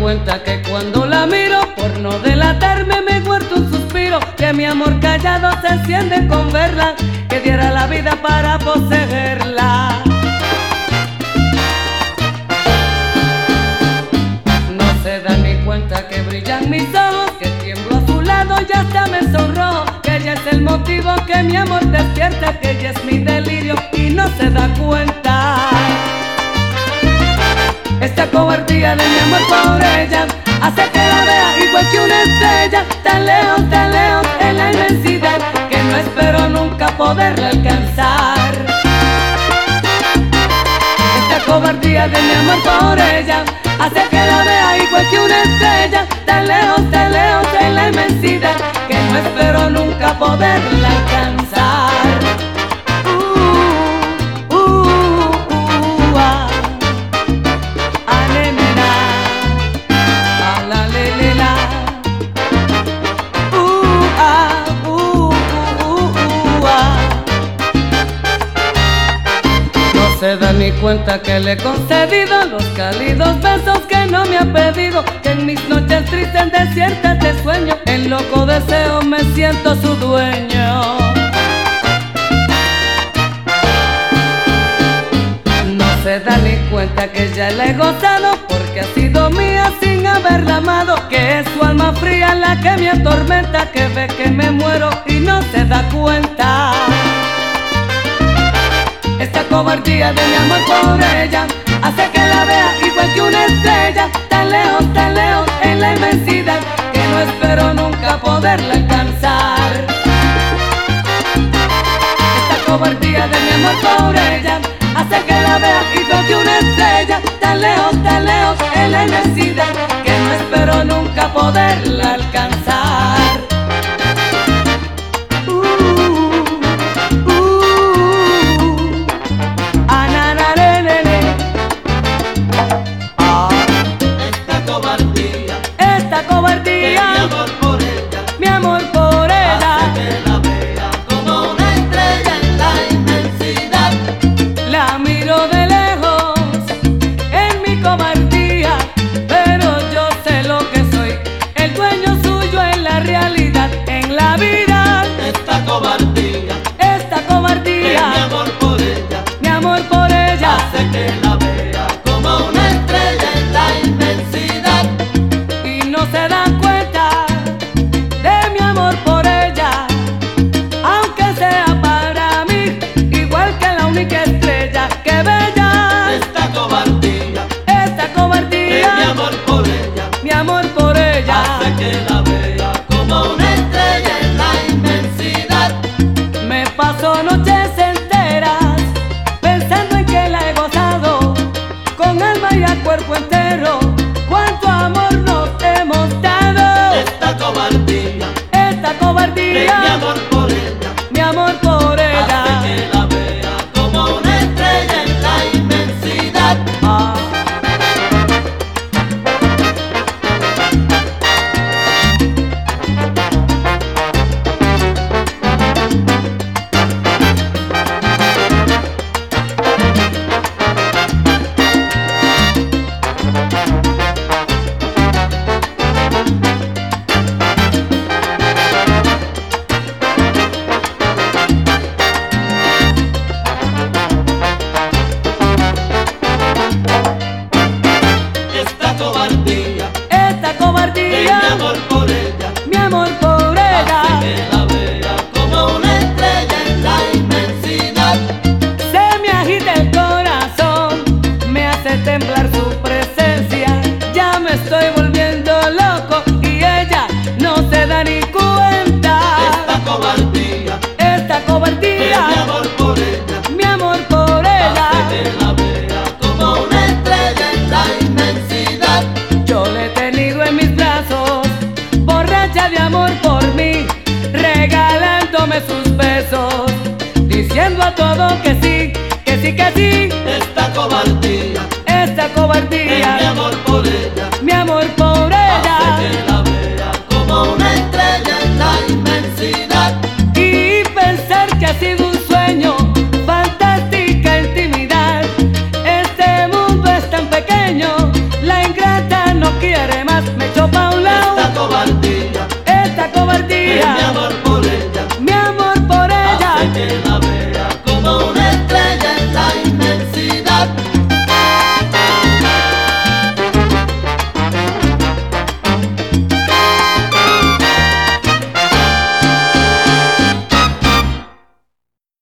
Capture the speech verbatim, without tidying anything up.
cuenta que cuando la miro, por no delatarme me guardo un suspiro, que mi amor callado se enciende con verla, que diera la vida para poseerla. No se da ni cuenta que brillan mis ojos, que tiemblo a su lado y hasta me sonrojo, que ella es el motivo que mi amor despierta, que ella es mi delirio y no se da cuenta. Esta cobardía de mi amor por ella hace que la vea igual que una estrella, tan lejos, tan lejos en la inmensidad, que no espero nunca poderla alcanzar. Esta cobardía de mi amor por ella hace que la vea igual que una estrella, tan lejos, tan lejos en la inmensidad, que no espero nunca poderla alcanzar. Uh, uh, uh, ah. Se da ni cuenta que le he concedido los cálidos besos que no me ha pedido, que en mis noches tristes desiertas de sueño, en loco deseo me siento su dueño. No se da ni cuenta que ya la he gozado, porque ha sido mía sin haberla amado, que es su alma fría la que me atormenta, que ve que me muero y no se da cuenta. Esta cobardía de mi amor por ella hace que la vea igual que una estrella, tan lejos, tan lejos en la inmensidad, que no espero nunca poderla alcanzar. Esta cobardía de mi amor por ella hace que la vea igual que una estrella, tan lejos, tan lejos en la inmensidad, que no espero nunca poderla alcanzar. Mi amor por ella hace que la vea como una estrella en la inmensidad. La miro de lejos en mi cobardía, pero yo sé lo que soy, el dueño suyo en la realidad, en la vida. Esta cobardía, Esta cobardía mi amor por ella, mi amor por ella hace que la vea como una estrella en la inmensidad. y no se dan cuenta de mi amor por ella, aunque sea para mí igual que la única estrella, que bella. Esta cobardía, Esta cobardía mi amor por ella, mi amor por ella hace que la vea como una estrella en la inmensidad. me paso noches enteras pensando en que la he gozado, con alma y a cuerpo entero, cuánto amor nos hemos dado. Esta cobardía, Esta cobardía mi amor por ella, mi amor por ella hace que la vea como una estrella en la inmensidad. Ah. Esta cobardía, Esta cobardía mi amor por ella, mi amor por ella hace que la vea como una estrella en la inmensidad. se me agita el corazón, me hace temblar su presencia, ya me estoy volviendo loco y ella no se da ni cuenta. Esta cobardía, Esta mi cobardía amor por ella, mi amor por ella hace que la vea como una estrella en la inmensidad. yo le he tenido en mis brazos, borracha de amor por mí, regalándome sus besos, diciendo a todo que sí, que sí, que sí.